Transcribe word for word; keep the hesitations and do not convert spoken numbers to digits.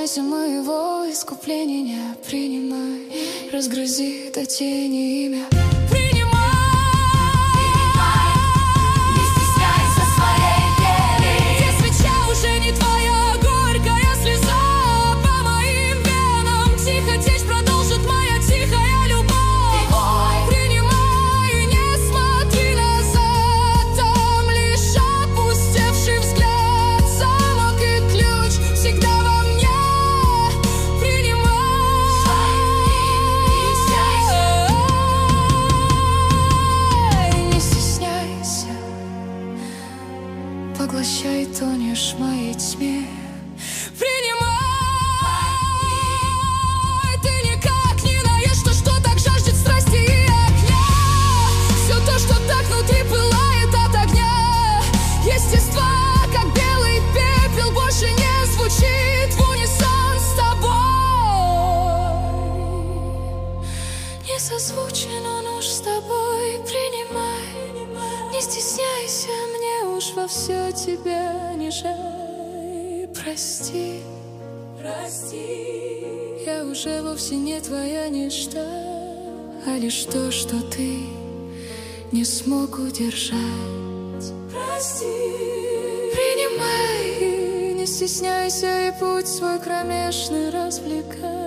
стесняйся моего искупления, не принимай, разгрызи до тени имя. Поглощай, тонешь в моей тьме. Принимай, ты никак не наешь то, что так жаждет страсти и огня. Все то, что так внутри пылает от огня. Естества, как белый пепел, больше не звучит в унисон с тобой. Не созвучен он уж с тобой. Принимай, не стесняйся, мне уж во все тебя не жаль. Прости, прости, я уже вовсе не твоя ничто, а лишь то, что ты не смог удержать. Прости, принимай, не стесняйся и путь свой кромешный развлекай.